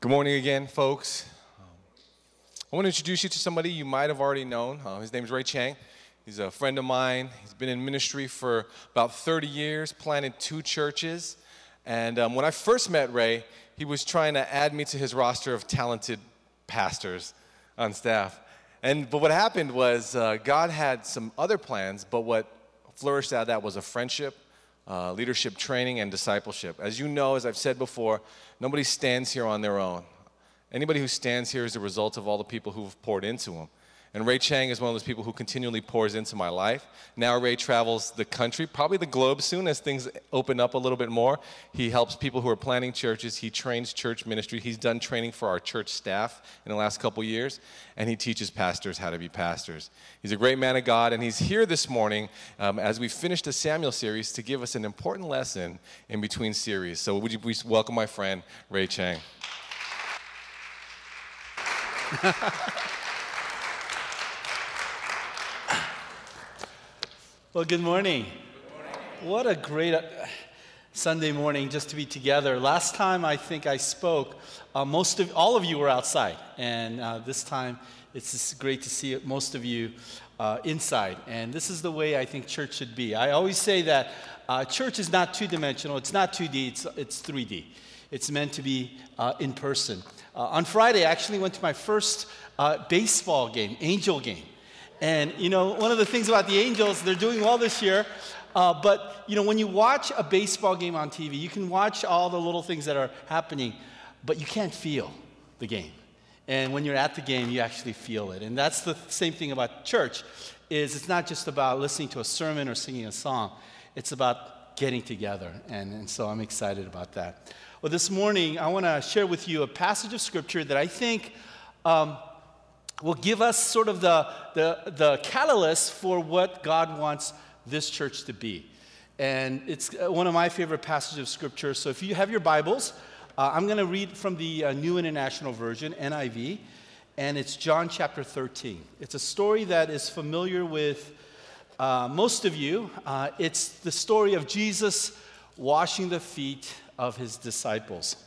Good morning again, folks. I want to introduce you to somebody you might have already known. His name is Ray Chang. He's a friend of mine. He's been in ministry for about 30 years, planted 2 churches. And when I first met Ray, he was trying to add me to his roster of talented pastors on staff. But what happened was God had some other plans, but what flourished out of that was a friendship, leadership training, and discipleship. As you know, as I've said before, nobody stands here on their own. Anybody who stands here is a result of all the people who've poured into him. And Ray Chang is one of those people who continually pours into my life. Now Ray travels the country, probably the globe soon as things open up a little bit more. He helps people who are planting churches. He trains church ministry. He's done training for our church staff in the last couple years. And he teaches pastors how to be pastors. He's a great man of God. And he's here this morning as we finish the Samuel series to give us an important lesson in between series. So would you please welcome my friend, Ray Chang. Well, good morning. What a great Sunday morning just to be together. Last time I think I spoke, all of you were outside, and this time it's just great to see most of you inside. And this is the way I think church should be. I always say that church is not two-dimensional. It's not 2D. It's 3D. It's meant to be in person. On Friday, I actually went to my first baseball game, Angel game. And, you know, one of the things about the Angels, they're doing well this year, but, you know, when you watch a baseball game on TV, you can watch all the little things that are happening, but you can't feel the game. And when you're at the game, you actually feel it. And that's the same thing about church, is it's not just about listening to a sermon or singing a song. It's about getting together, and so I'm excited about that. Well, this morning, I want to share with you a passage of Scripture that I think will give us sort of the catalyst for what God wants this church to be. And it's one of my favorite passages of Scripture. So if you have your Bibles, I'm going to read from the New International Version, NIV, and it's John chapter 13. It's a story that is familiar with most of you. It's the story of Jesus washing the feet of his disciples.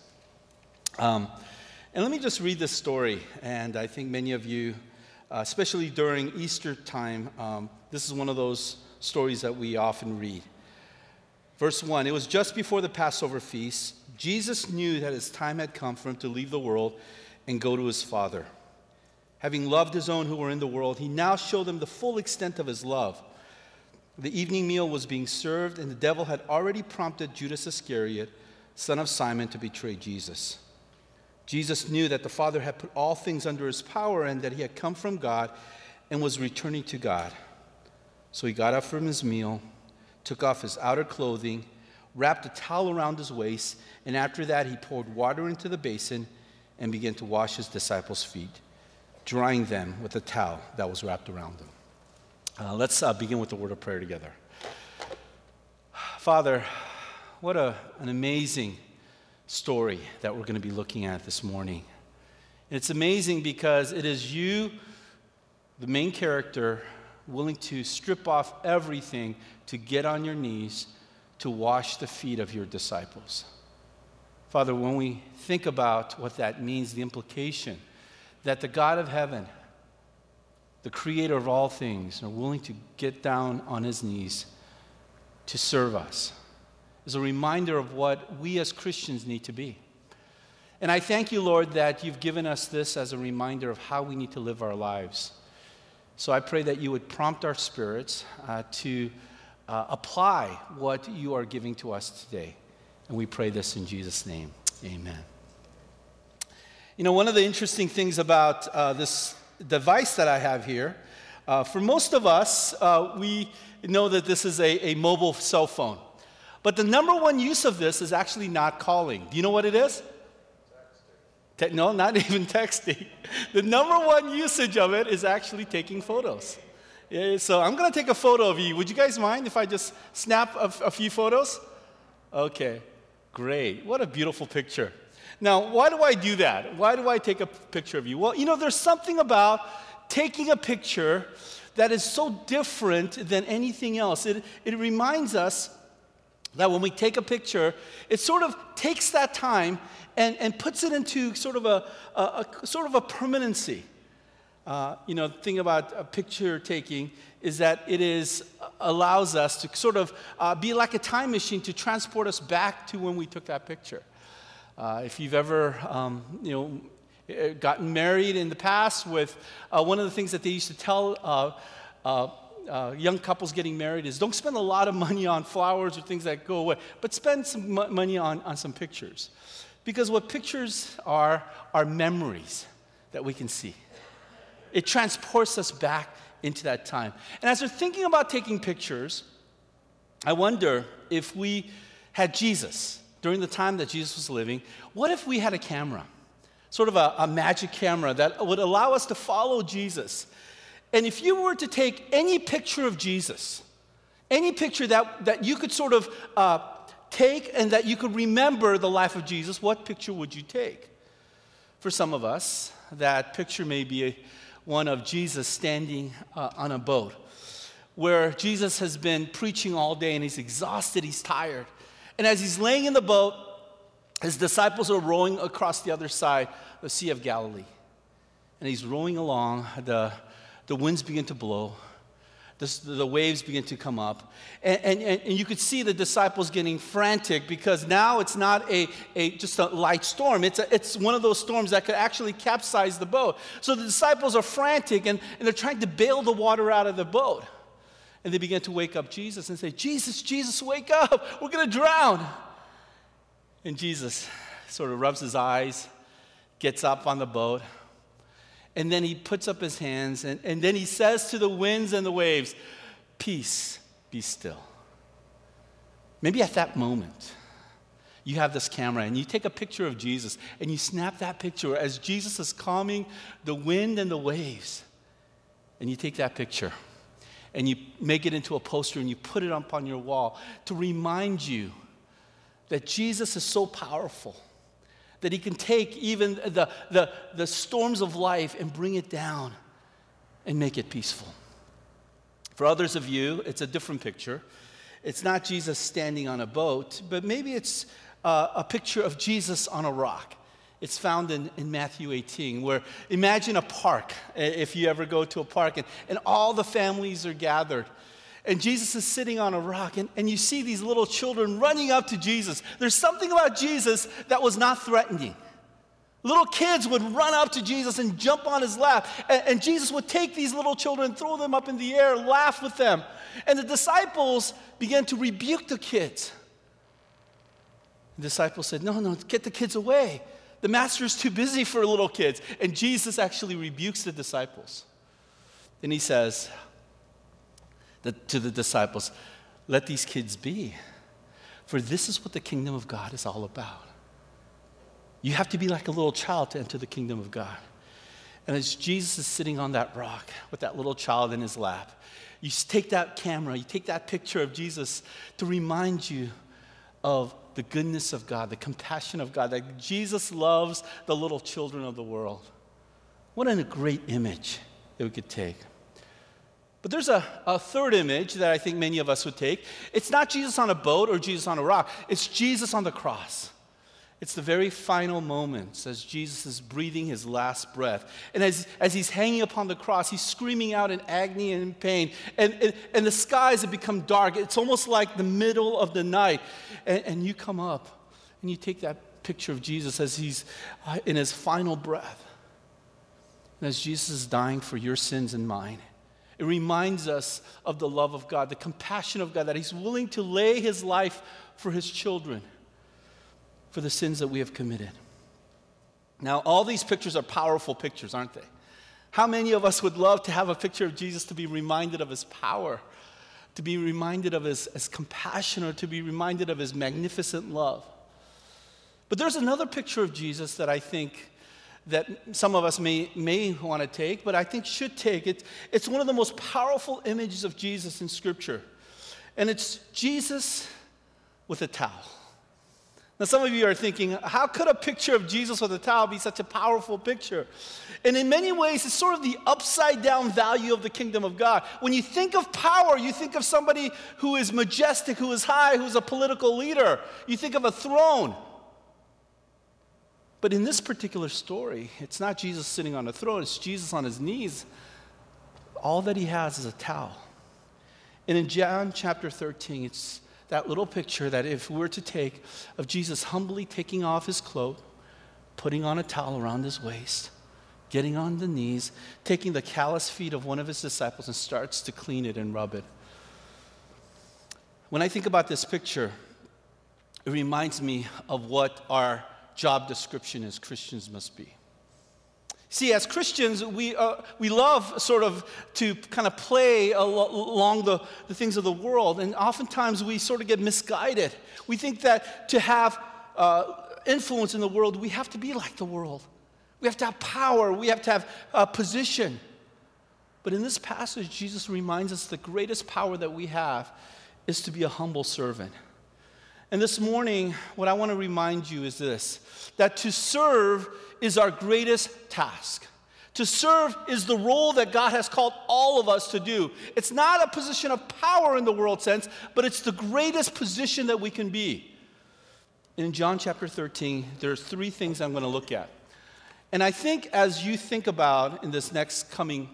And let me just read this story, and I think many of you, especially during Easter time, this is one of those stories that we often read. Verse 1, it was just before the Passover feast. Jesus knew that his time had come for him to leave the world and go to his Father. Having loved his own who were in the world, he now showed them the full extent of his love. The evening meal was being served, and the devil had already prompted Judas Iscariot, son of Simon, to betray Jesus. Jesus knew that the Father had put all things under his power and that he had come from God and was returning to God. So he got up from his meal, took off his outer clothing, wrapped a towel around his waist, and after that he poured water into the basin and began to wash his disciples' feet, drying them with the towel that was wrapped around them. Let's begin with the word of prayer together. Father, what an amazing story that we're going to be looking at this morning. And it's amazing because it is you, the main character, willing to strip off everything to get on your knees to wash the feet of your disciples. Father, when we think about what that means, the implication that the God of heaven, the creator of all things, are willing to get down on his knees to serve us, is a reminder of what we as Christians need to be. And I thank you, Lord, that you've given us this as a reminder of how we need to live our lives. So I pray that you would prompt our spirits to apply what you are giving to us today. And we pray this in Jesus' name. Amen. You know, one of the interesting things about this device that I have here, for most of us, we know that this is a mobile cell phone. But the number one use of this is actually not calling. Do you know what it is? Texting. No, not even texting. The number one usage of it is actually taking photos. Yeah, so I'm going to take a photo of you. Would you guys mind if I just snap a few photos? Okay, great. What a beautiful picture. Now, why do I do that? Why do I take a picture of you? Well, you know, there's something about taking a picture that is so different than anything else. It reminds us that when we take a picture, it sort of takes that time and puts it into sort of a permanency. The thing about picture taking is that it allows us to sort of be like a time machine to transport us back to when we took that picture. If you've ever, gotten married in the past, with one of the things that they used to tell young couples getting married is don't spend a lot of money on flowers or things that go away, but spend some money on some pictures. Because what pictures are memories that we can see. It transports us back into that time. And as we're thinking about taking pictures, I wonder if we had Jesus during the time that Jesus was living. What if we had a camera, sort of a magic camera that would allow us to follow Jesus? And if you were to take any picture of Jesus, any picture that you could sort of take and that you could remember the life of Jesus, what picture would you take? For some of us, that picture may be one of Jesus standing on a boat, where Jesus has been preaching all day and he's exhausted, he's tired. And as he's laying in the boat, his disciples are rowing across the other side, the Sea of Galilee. And he's rowing along, the winds begin to blow, the waves begin to come up, and you could see the disciples getting frantic because now it's not just a light storm. It's one of those storms that could actually capsize the boat. So the disciples are frantic and they're trying to bail the water out of the boat. And they begin to wake up Jesus and say, Jesus, wake up, we're going to drown. And Jesus sort of rubs his eyes, gets up on the boat, and then he puts up his hands, and then he says to the winds and the waves, peace, be still. Maybe at that moment, you have this camera, and you take a picture of Jesus, and you snap that picture as Jesus is calming the wind and the waves. And you take that picture, and you make it into a poster, and you put it up on your wall to remind you that Jesus is so powerful that he can take even the storms of life and bring it down and make it peaceful. For others of you, it's a different picture. It's not Jesus standing on a boat, but maybe it's a picture of Jesus on a rock. It's found in Matthew 18, where imagine a park, if you ever go to a park, and all the families are gathered. And Jesus is sitting on a rock, and you see these little children running up to Jesus. There's something about Jesus that was not threatening. Little kids would run up to Jesus and jump on his lap. And Jesus would take these little children, throw them up in the air, laugh with them. And the disciples began to rebuke the kids. The disciples said, no, get the kids away. The master is too busy for little kids. And Jesus actually rebukes the disciples. Then he says to the disciples, let these kids be, for this is what the kingdom of God is all about. You have to be like a little child to enter the kingdom of God. And as Jesus is sitting on that rock with that little child in his lap, you take that camera, you take that picture of Jesus to remind you of the goodness of God, the compassion of God, that Jesus loves the little children of the world. What a great image that we could take. But there's a third image that I think many of us would take. It's not Jesus on a boat or Jesus on a rock. It's Jesus on the cross. It's the very final moments as Jesus is breathing his last breath. And as he's hanging upon the cross, he's screaming out in agony and in pain. And the skies have become dark. It's almost like the middle of the night. And you come up and you take that picture of Jesus as he's in his final breath. And as Jesus is dying for your sins and mine. It reminds us of the love of God, the compassion of God, that he's willing to lay his life for his children, for the sins that we have committed. Now, all these pictures are powerful pictures, aren't they? How many of us would love to have a picture of Jesus to be reminded of his power, to be reminded of his compassion, or to be reminded of his magnificent love? But there's another picture of Jesus that I think that some of us may want to take, but I think should take. It's one of the most powerful images of Jesus in Scripture. And it's Jesus with a towel. Now, some of you are thinking, how could a picture of Jesus with a towel be such a powerful picture? And in many ways, it's sort of the upside down value of the kingdom of God. When you think of power, you think of somebody who is majestic, who is high, who's a political leader. You think of a throne. But in this particular story, it's not Jesus sitting on a throne, it's Jesus on his knees. All that he has is a towel. And in John chapter 13, it's that little picture that if we were to take of Jesus humbly taking off his cloak, putting on a towel around his waist, getting on the knees, taking the calloused feet of one of his disciples and starts to clean it and rub it. When I think about this picture, it reminds me of what our job description as Christians must be. See, as Christians, we love sort of to kind of play along the things of the world, and oftentimes we sort of get misguided. We think that to have influence in the world, we have to be like the world. We have to have power. We have to have a position. But in this passage, Jesus reminds us the greatest power that we have is to be a humble servant. And this morning, what I want to remind you is this, that to serve is our greatest task. To serve is the role that God has called all of us to do. It's not a position of power in the world sense, but it's the greatest position that we can be. In John chapter 13, there's 3 things I'm going to look at. And I think as you think about in this next coming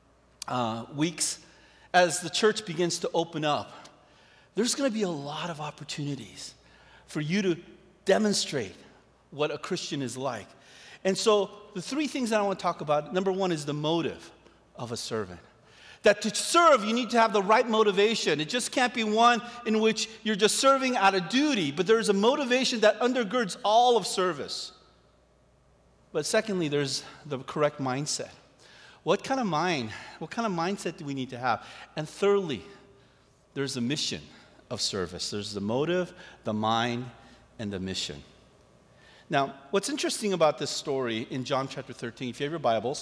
weeks, as the church begins to open up, there's going to be a lot of opportunities for you to demonstrate what a Christian is like. And so the 3 things that I want to talk about, number 1 is the motive of a servant. That to serve, you need to have the right motivation. It just can't be one in which you're just serving out of duty, but there's a motivation that undergirds all of service. But secondly, there's the correct mindset. What kind of mindset do we need to have? And thirdly, there's a mission of service. There's the motive, the mind, and the mission. Now, what's interesting about this story in John chapter 13, if you have your Bibles,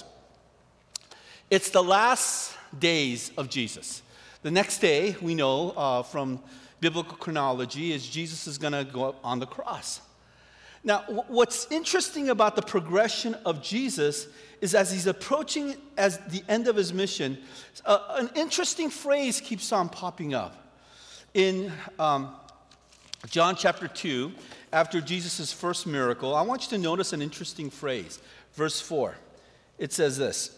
it's the last days of Jesus. The next day, we know from biblical chronology, is Jesus is going to go up on the cross. Now, what's interesting about the progression of Jesus is as he's approaching as the end of his mission, an interesting phrase keeps on popping up. In John chapter 2, after Jesus' first miracle, I want you to notice an interesting phrase. Verse 4, it says this.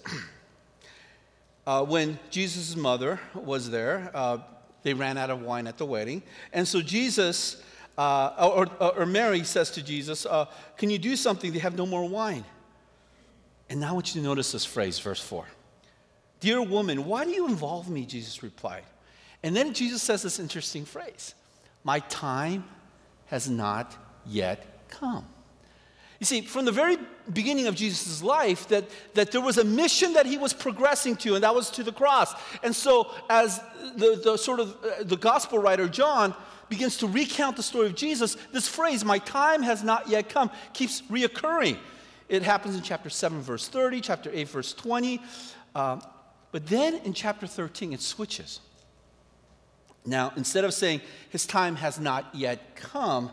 When Jesus' mother was there, they ran out of wine at the wedding. And so Jesus, or Mary says to Jesus, can you do something? They have no more wine. And now I want you to notice this phrase, verse 4. Dear woman, why do you involve me? Jesus replied. And then Jesus says this interesting phrase. My time has not yet come. You see, from the very beginning of Jesus' life, that there was a mission that he was progressing to, and that was to the cross. And so as the gospel writer John begins to recount the story of Jesus, this phrase, my time has not yet come, keeps reoccurring. It happens in chapter 7, verse 30, chapter 8, verse 20. But then in chapter 13, it switches. Now, instead of saying his time has not yet come,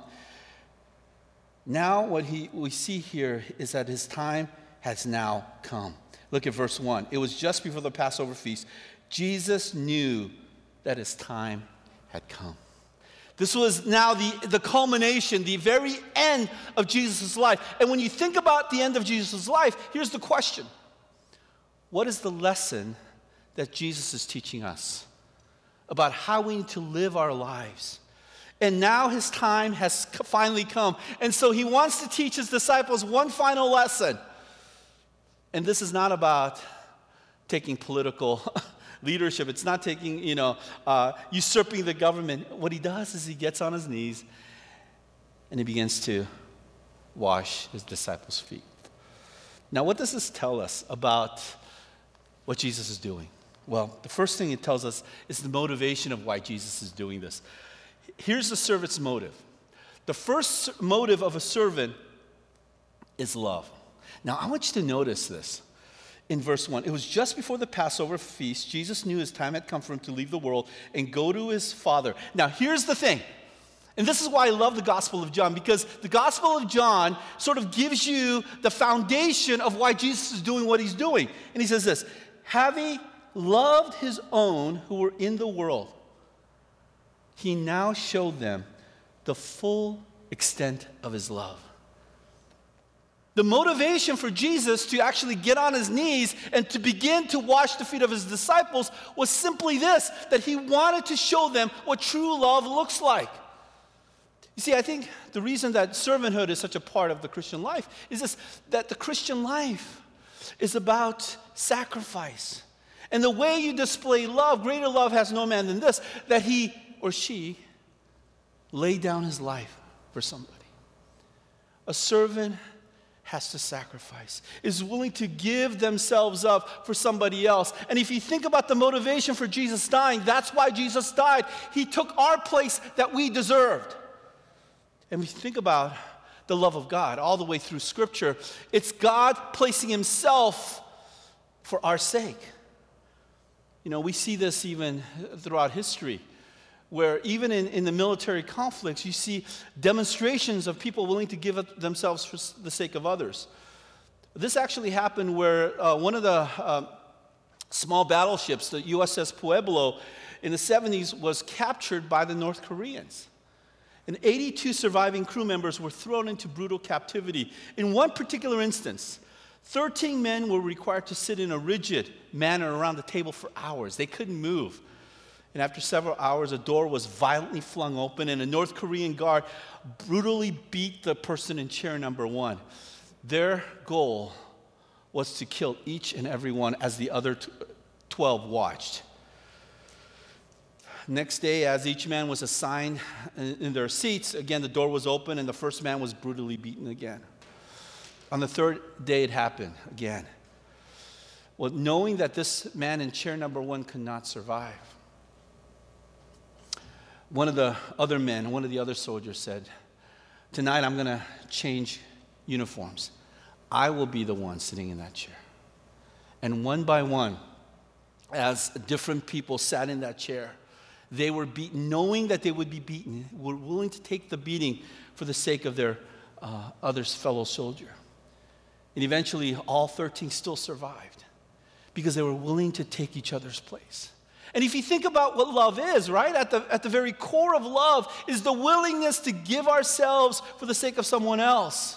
now what we see here is that his time has now come. Look at verse 1. It was just before the Passover feast. Jesus knew that his time had come. This was now the culmination, the very end of Jesus' life. And when you think about the end of Jesus' life, here's the question. What is the lesson that Jesus is teaching us about how we need to live our lives? And now his time has finally come. And so he wants to teach his disciples one final lesson. And this is not about taking political leadership. It's not taking, usurping the government. What he does is he gets on his knees and he begins to wash his disciples' feet. Now, what does this tell us about what Jesus is doing? Well, the first thing it tells us is the motivation of why Jesus is doing this. Here's the servant's motive. The first motive of a servant is love. Now, I want you to notice this. In verse 1, it was just before the Passover feast. Jesus knew his time had come for him to leave the world and go to his Father. Now, here's the thing. And this is why I love the Gospel of John, because the Gospel of John sort of gives you the foundation of why Jesus is doing what he's doing. And he says this, having loved his own who were in the world, he now showed them the full extent of his love. The motivation for Jesus to actually get on his knees and to begin to wash the feet of his disciples was simply this, that he wanted to show them what true love looks like. You see, I think the reason that servanthood is such a part of the Christian life is this, that the Christian life is about sacrifice. And the way you display love, greater love has no man than this, that he or she laid down his life for somebody. A servant has to sacrifice, is willing to give themselves up for somebody else. And if you think about the motivation for Jesus dying, that's why Jesus died. He took our place that we deserved. And we think about the love of God all the way through Scripture. It's God placing himself for our sake. You know, we see this even throughout history, where even in the military conflicts, you see demonstrations of people willing to give up themselves for the sake of others. This actually happened where one of the small battleships, the USS Pueblo, in the 70s was captured by the North Koreans. And 82 surviving crew members were thrown into brutal captivity. In one particular instance, 13 men were required to sit in a rigid manner around the table for hours. They couldn't move. And after several hours, a door was violently flung open, and a North Korean guard brutally beat the person in chair number 1. Their goal was to kill each and every one as the other 12 watched. Next day, as each man was assigned in their seats, again, the door was open, and the first man was brutally beaten again. On the third day, it happened again. Well, knowing that this man in chair number 1 could not survive, one of the other soldiers said, "Tonight I'm going to change uniforms. I will be the one sitting in that chair." And one by one, as different people sat in that chair, they were beaten, knowing that they would be beaten, were willing to take the beating for the sake of their fellow soldier. And eventually, all 13 still survived because they were willing to take each other's place. And if you think about what love is, right, at the very core of love is the willingness to give ourselves for the sake of someone else.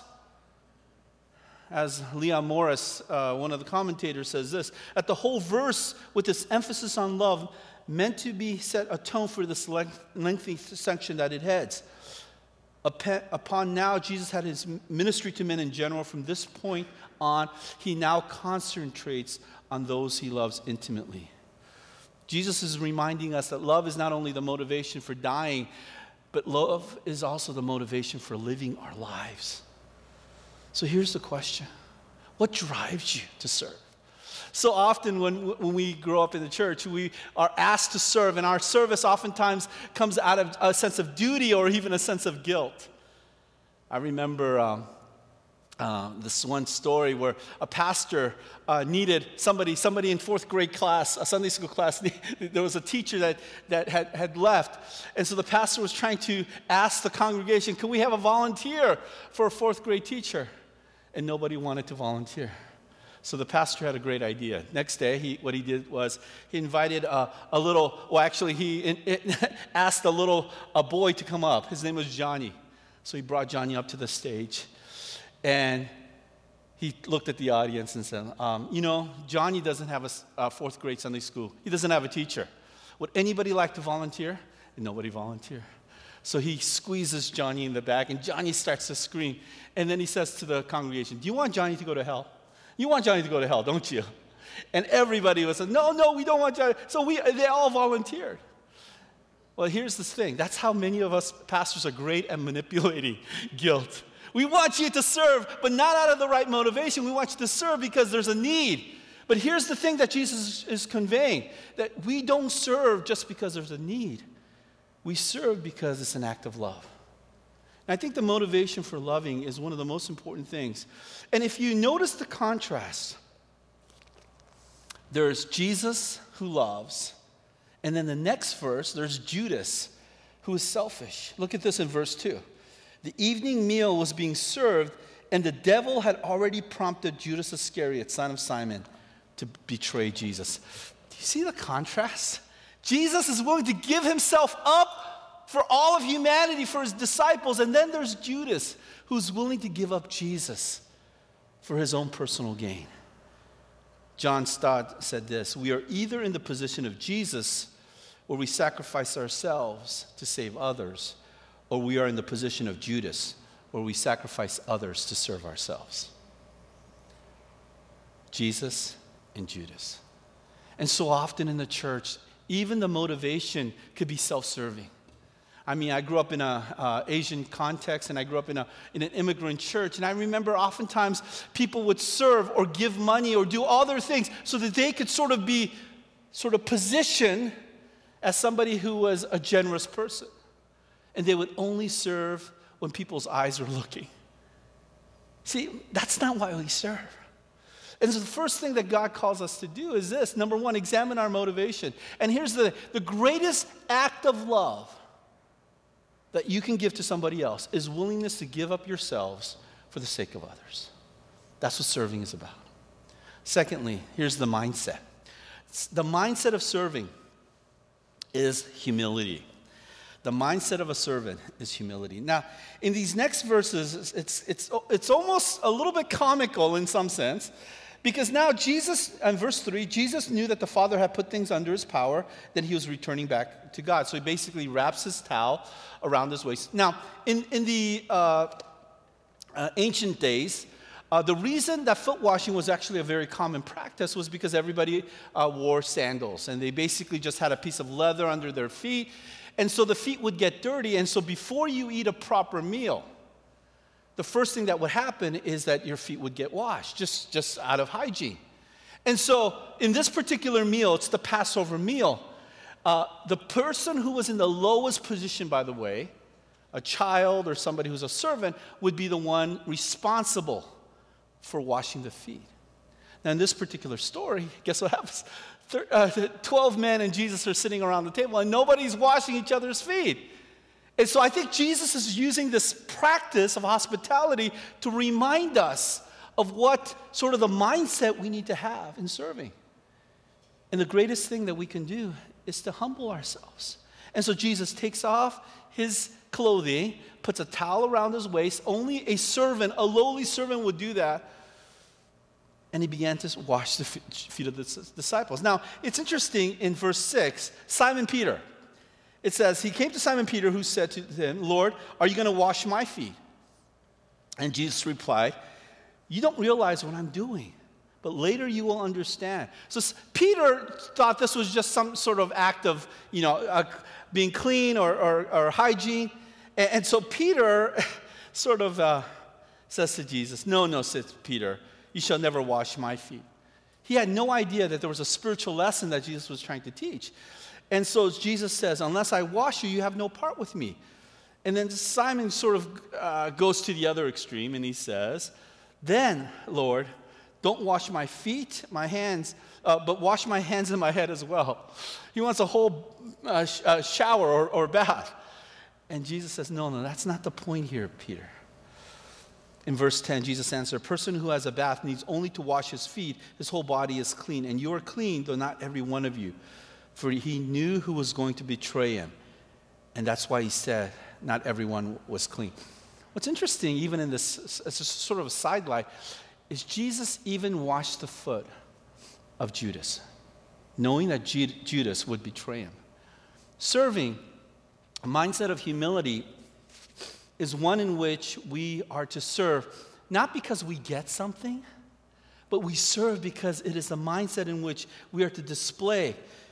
As Leon Morris, one of the commentators, says this, that the whole verse with this emphasis on love meant to be set a tone for this lengthy section that it heads. Upon now, Jesus had his ministry to men in general. From this point on, he now concentrates on those he loves intimately. Jesus is reminding us that love is not only the motivation for dying, but love is also the motivation for living our lives. So here's the question. What drives you to serve? So often when we grow up in the church, we are asked to serve, and our service oftentimes comes out of a sense of duty or even a sense of guilt. I remember this one story where a pastor needed somebody in fourth grade class, a Sunday school class. There was a teacher that had left. And so the pastor was trying to ask the congregation, can we have a volunteer for a fourth grade teacher? And nobody wanted to volunteer. So the pastor had a great idea. Next day, what he did was he invited he asked a boy to come up. His name was Johnny. So he brought Johnny up to the stage. And he looked at the audience and said, Johnny doesn't have a fourth grade Sunday school. He doesn't have a teacher. Would anybody like to volunteer? And nobody volunteered. So he squeezes Johnny in the back, and Johnny starts to scream. And then he says to the congregation, do you want Johnny to go to hell? You want Johnny to go to hell, don't you? And everybody was like, no, we don't want Johnny. So they all volunteered. Well, here's the thing. That's how many of us pastors are great at manipulating guilt. We want you to serve, but not out of the right motivation. We want you to serve because there's a need. But here's the thing that Jesus is conveying, that we don't serve just because there's a need. We serve because it's an act of love. And I think the motivation for loving is one of the most important things. And if you notice the contrast, there's Jesus who loves, and then the next verse, there's Judas who is selfish. Look at this in verse 2. The evening meal was being served, and the devil had already prompted Judas Iscariot, son of Simon, to betray Jesus. Do you see the contrast? Jesus is willing to give himself up for all of humanity, for his disciples, and then there's Judas, who's willing to give up Jesus for his own personal gain. John Stott said this: we are either in the position of Jesus, where we sacrifice ourselves to save others, or we are in the position of Judas, where we sacrifice others to serve ourselves. Jesus and Judas. And so often in the church, even the motivation could be self-serving. I mean, I grew up in an Asian context, and I grew up in an immigrant church, and I remember oftentimes people would serve or give money or do other things so that they could sort of position as somebody who was a generous person. And they would only serve when people's eyes are looking. See, that's not why we serve. And so the first thing that God calls us to do is this. Number one, examine our motivation. And here's the greatest act of love that you can give to somebody else is willingness to give up yourselves for the sake of others. That's what serving is about. Secondly, here's the mindset. The mindset of serving is humility. The mindset of a servant is humility. Now, in these next verses, it's almost a little bit comical in some sense, because now Jesus, in verse 3, Jesus knew that the Father had put things under his power, that he was returning back to God. So he basically wraps his towel around his waist. Now, in the ancient days, the reason that foot washing was actually a very common practice was because everybody wore sandals, and they basically just had a piece of leather under their feet, and so the feet would get dirty. And so before you eat a proper meal, the first thing that would happen is that your feet would get washed, just out of hygiene. And so in this particular meal, it's the Passover meal, the person who was in the lowest position, by the way, a child or somebody who's a servant, would be the one responsible for washing the feet. Now, in this particular story, guess what happens? 12 men and Jesus are sitting around the table, and nobody's washing each other's feet. And so I think Jesus is using this practice of hospitality to remind us of what sort of the mindset we need to have in serving. And the greatest thing that we can do is to humble ourselves. And so Jesus takes off his clothing, puts a towel around his waist. Only a servant, a lowly servant, would do that. And he began to wash the feet of the disciples. Now, it's interesting in verse 6, Simon Peter. It says, he came to Simon Peter, who said to him, Lord, are you going to wash my feet? And Jesus replied, you don't realize what I'm doing, but later you will understand. So Peter thought this was just some sort of act of, being clean or hygiene. And so Peter sort of says to Jesus, no, says Peter, you shall never wash my feet. He had no idea that there was a spiritual lesson that Jesus was trying to teach. And so Jesus says, unless I wash you, you have no part with me. And then Simon sort of goes to the other extreme, and he says, then, Lord, don't wash my feet, my hands, but wash my hands and my head as well. He wants a whole shower or bath. And Jesus says, no, that's not the point here, Peter. In verse 10, Jesus answered, a person who has a bath needs only to wash his feet. His whole body is clean, and you are clean, though not every one of you. For he knew who was going to betray him. And that's why he said, not everyone was clean. What's interesting, even in this, as a sort of a sidelight, is Jesus even washed the foot of Judas, knowing that Judas would betray him. Serving, a mindset of humility, is one in which we are to serve, not because we get something, but we serve because it is a mindset in which we are to display,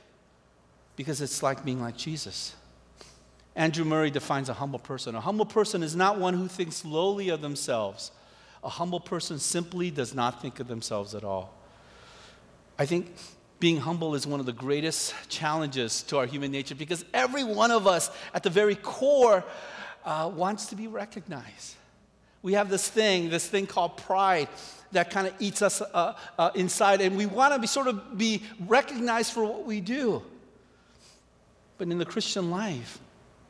because it's like being like Jesus. Andrew Murray defines a humble person. A humble person is not one who thinks lowly of themselves. A humble person simply does not think of themselves at all. I think being humble is one of the greatest challenges to our human nature, because every one of us, at the very core, wants to be recognized. We have this thing called pride that kind of eats us inside, and we want to be recognized for what we do. But in the Christian life,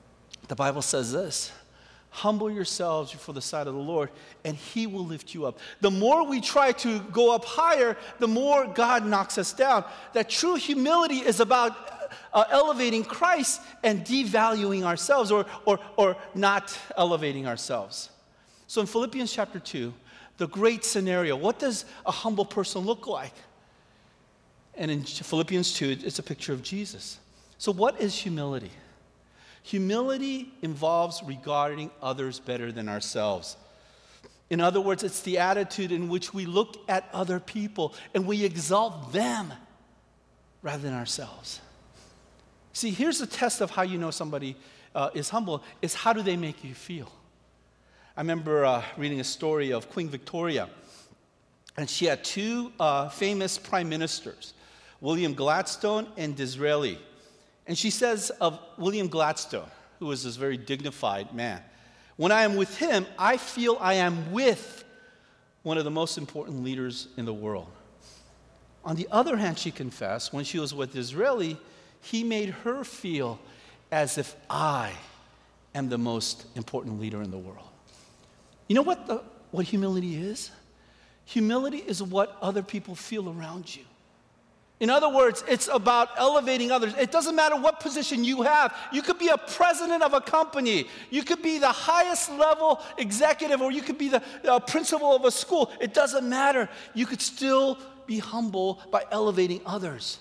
The Bible says this: humble yourselves before the sight of the Lord, and He will lift you up. The more we try to go up higher, the more God knocks us down. That true humility is about elevating Christ and devaluing ourselves, or not elevating ourselves. So in Philippians chapter 2, the great scenario, what does a humble person look like? And in Philippians 2, it's a picture of Jesus. So what is humility? Humility involves regarding others better than ourselves. In other words, it's the attitude in which we look at other people and we exalt them rather than ourselves. See, here's the test of how you know somebody is humble, is how do they make you feel? I remember reading a story of Queen Victoria, and she had two famous prime ministers, William Gladstone and Disraeli. And she says of William Gladstone, who was this very dignified man, when I am with him, I feel I am with one of the most important leaders in the world. On the other hand, she confessed, when she was with Disraeli, he made her feel as if I am the most important leader in the world. You know what humility is? Humility is what other people feel around you. In other words, it's about elevating others. It doesn't matter what position you have. You could be a president of a company. You could be the highest level executive, or you could be the principal of a school. It doesn't matter. You could still be humble by elevating others.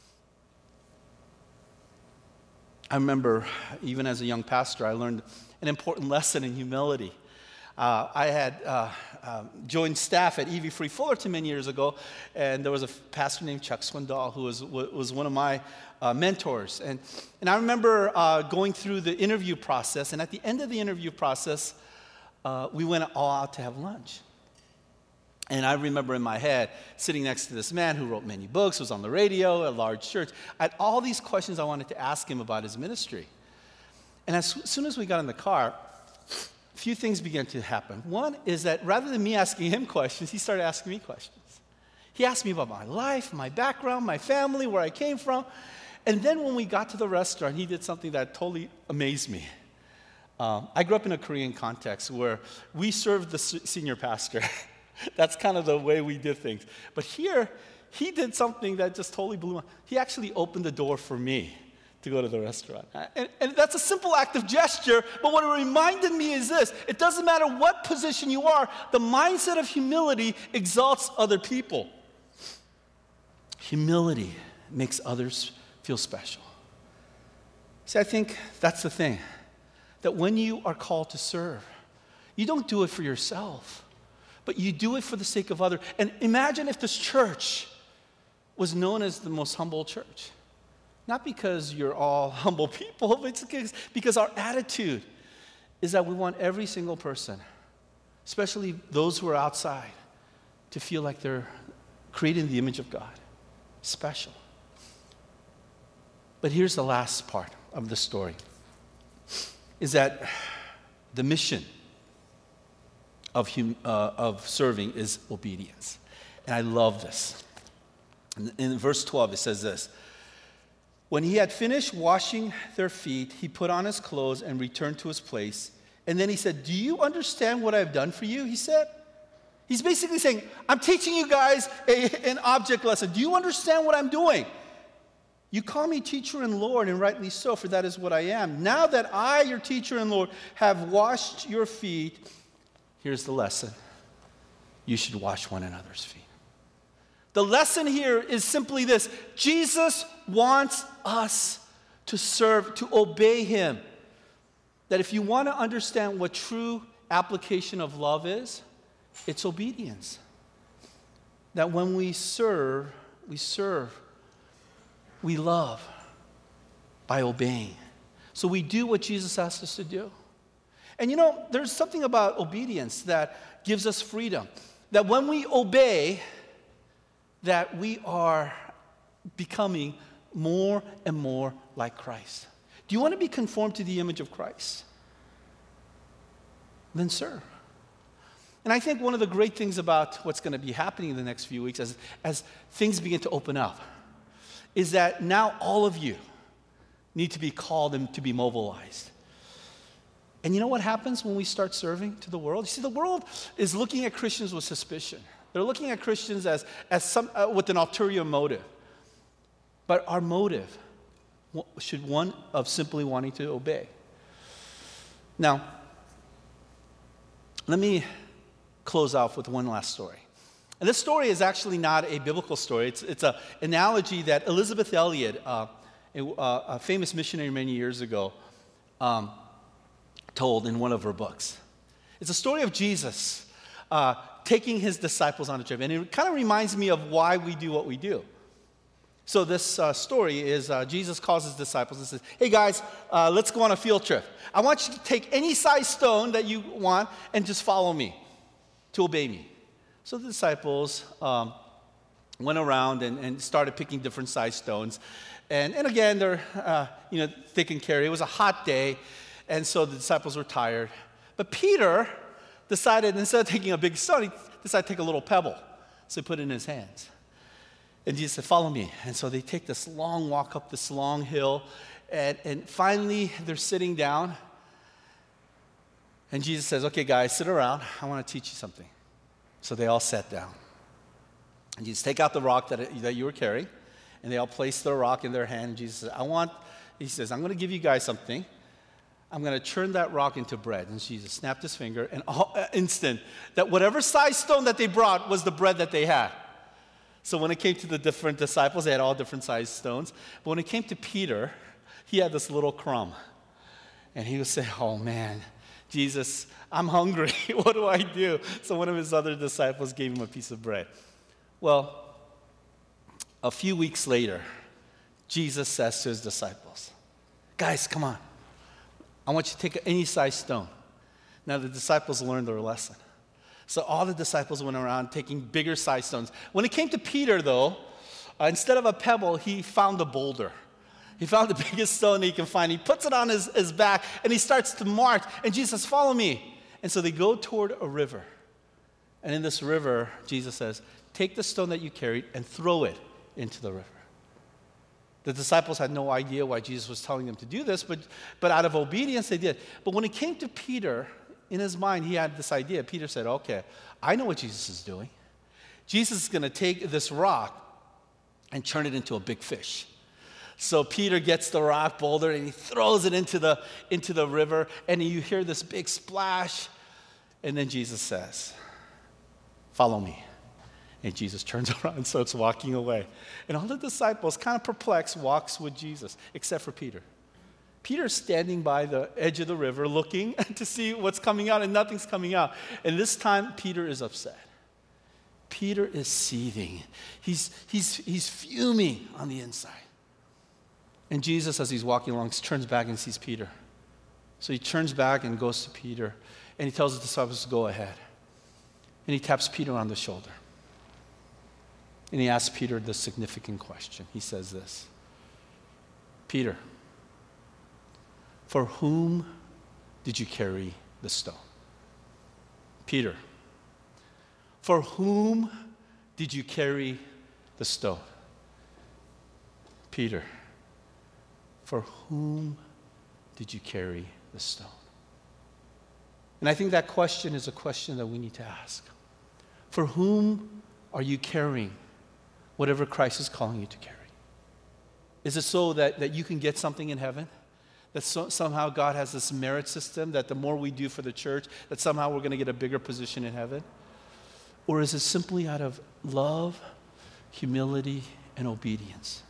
I remember, even as a young pastor, I learned an important lesson in humility. I had joined staff at E.V. Free Fullerton many years ago, and there was a pastor named Chuck Swindoll who was one of my mentors. And I remember going through the interview process, and at the end of the interview process, we went all out to have lunch. And I remember in my head sitting next to this man who wrote many books, was on the radio, a large church. I had all these questions I wanted to ask him about his ministry. And as soon as we got in the car, a few things began to happen. One is that rather than me asking him questions, he started asking me questions. He asked me about my life, my background, my family, where I came from. And then when we got to the restaurant, he did something that totally amazed me. I grew up in a Korean context where we served the senior pastor. That's kind of the way we did things. But here, he did something that just totally blew my mind. He actually opened the door for me to go to the restaurant. And that's a simple act of gesture, but what it reminded me is this: it doesn't matter what position you are, the mindset of humility exalts other people. Humility makes others feel special. See, I think that's the thing, that when you are called to serve, you don't do it for yourself, but you do it for the sake of others. And imagine if this church was known as the most humble church. Not because you're all humble people, but it's because our attitude is that we want every single person, especially those who are outside, to feel like they're created in the image of God. Special. But here's the last part of the story, is that the mission of serving is obedience. And I love this. In verse 12, it says this: when he had finished washing their feet, he put on his clothes and returned to his place. And then he said, "Do you understand what I've done for you?" He said. He's basically saying, I'm teaching you guys an object lesson. Do you understand what I'm doing? You call me teacher and Lord, and rightly so, for that is what I am. Now that I, your teacher and Lord, have washed your feet, here's the lesson. You should wash one another's feet. The lesson here is simply this: Jesus wants us to serve, to obey him. That if you want to understand what true application of love is, it's obedience. That when we serve, we love by obeying. So we do what Jesus asked us to do. And you know, there's something about obedience that gives us freedom. That when we obey, that we are becoming more and more like Christ. Do you want to be conformed to the image of Christ? Then serve. And I think one of the great things about what's going to be happening in the next few weeks as things begin to open up is that now all of you need to be called and to be mobilized. And you know what happens when we start serving to the world? You see, the world is looking at Christians with suspicion. They're looking at Christians as with an ulterior motive. But our motive should one of simply wanting to obey. Now, let me close off with one last story. And this story is actually not a biblical story. It's an analogy that Elizabeth Elliot, a famous missionary many years ago, told in one of her books. It's a story of Jesus taking his disciples on a trip. And it kind of reminds me of why we do what we do. So this story is Jesus calls his disciples and says, hey guys, let's go on a field trip. I want you to take any size stone that you want and just follow me to obey me. So the disciples went around and started picking different size stones. And again, they're thick and carry. It was a hot day, and so the disciples were tired. But Peter decided, instead of taking a big stone, he decided to take a little pebble. So he put it in his hands. And Jesus said, follow me. And so they take this long walk up this long hill, and finally they're sitting down. And Jesus says, okay, guys, sit around. I want to teach you something. So they all sat down. And Jesus, take out the rock that you were carrying. And they all placed the rock in their hand. And Jesus says, I'm going to give you guys something. I'm going to turn that rock into bread. And Jesus snapped his finger, and instant, that whatever size stone that they brought was the bread that they had. So when it came to the different disciples, they had all different sized stones. But when it came to Peter, he had this little crumb. And he would say, oh man, Jesus, I'm hungry. What do I do? So one of his other disciples gave him a piece of bread. Well, a few weeks later, Jesus says to his disciples, guys, come on. I want you to take any size stone. Now the disciples learned their lesson. So all the disciples went around taking bigger size stones. When it came to Peter, though, instead of a pebble, he found a boulder. He found the biggest stone that he can find. He puts it on his back, and he starts to march. And Jesus says, follow me. And so they go toward a river. And in this river, Jesus says, take the stone that you carried and throw it into the river. The disciples had no idea why Jesus was telling them to do this, but out of obedience, they did. But when it came to Peter, in his mind, he had this idea. Peter said, okay, I know what Jesus is doing. Jesus is going to take this rock and turn it into a big fish. So Peter gets the rock boulder and he throws it into the river, and you hear this big splash. And then Jesus says, follow me. And Jesus turns around and starts walking away. And all the disciples, kind of perplexed, walks with Jesus, except for Peter. Peter's standing by the edge of the river looking to see what's coming out, and nothing's coming out. And this time, Peter is upset. Peter is seething. He's fuming on the inside. And Jesus, as he's walking along, turns back and sees Peter. So he turns back and goes to Peter, and he tells the disciples to go ahead. And he taps Peter on the shoulder. And he asks Peter this significant question. He says this, Peter, for whom did you carry the stone? Peter, for whom did you carry the stone? Peter, for whom did you carry the stone? And I think that question is a question that we need to ask. For whom are you carrying whatever Christ is calling you to carry? Is it so that you can get something in heaven? That somehow God has this merit system, that the more we do for the church, that somehow we're going to get a bigger position in heaven? Or is it simply out of love, humility, and obedience?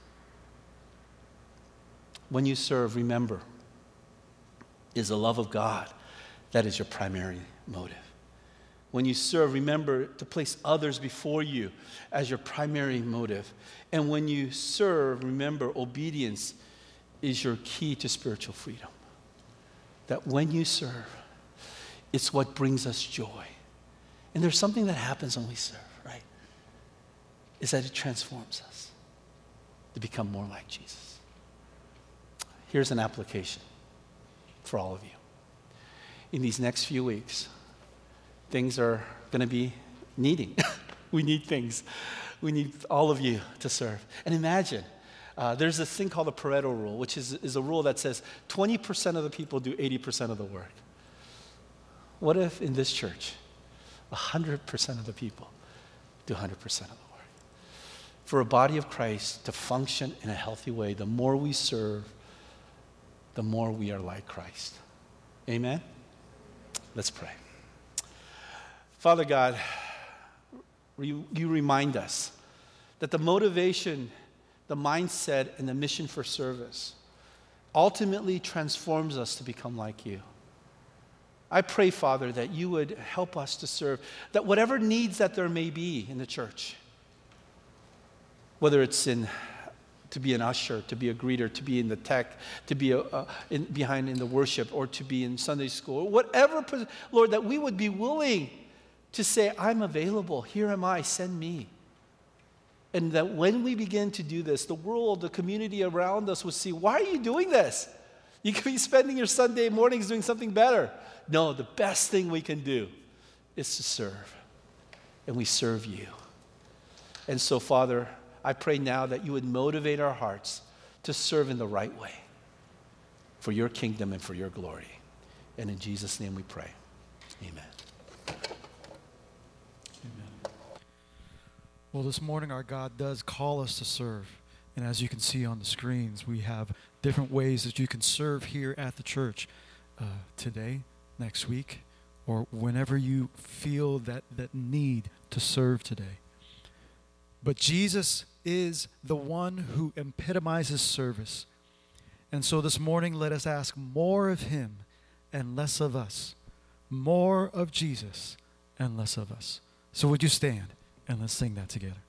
When you serve, remember, is the love of God that is your primary motive. When you serve, remember to place others before you as your primary motive. And when you serve, remember, obedience is your key to spiritual freedom. That when you serve, it's what brings us joy. And there's something that happens when we serve, right? Is that it transforms us to become more like Jesus. Here's an application for all of you. In these next few weeks, things are going to be needing. We need things. We need all of you to serve. And imagine, there's this thing called the Pareto rule, which is a rule that says 20% of the people do 80% of the work. What if in this church, 100% of the people do 100% of the work? For a body of Christ to function in a healthy way, the more we serve, the more we are like Christ. Amen? Let's pray. Father God, you remind us that the motivation, the mindset, and the mission for service ultimately transforms us to become like you. I pray, Father, that you would help us to serve, that whatever needs that there may be in the church, whether it's to be an usher, to be a greeter, to be in the tech, to be behind in the worship, or to be in Sunday school, whatever, Lord, that we would be willing to say, I'm available, here am I, send me. And that when we begin to do this, the world, the community around us will see, why are you doing this? You could be spending your Sunday mornings doing something better. No, the best thing we can do is to serve. And we serve you. And so, Father, I pray now that you would motivate our hearts to serve in the right way for your kingdom and for your glory. And in Jesus' name we pray. Amen. Well, this morning our God does call us to serve. And as you can see on the screens, we have different ways that you can serve here at the church today, next week, or whenever you feel that need to serve today. But Jesus is the one who epitomizes service. And so this morning, let us ask more of him and less of us. More of Jesus and less of us. So would you stand and let's sing that together.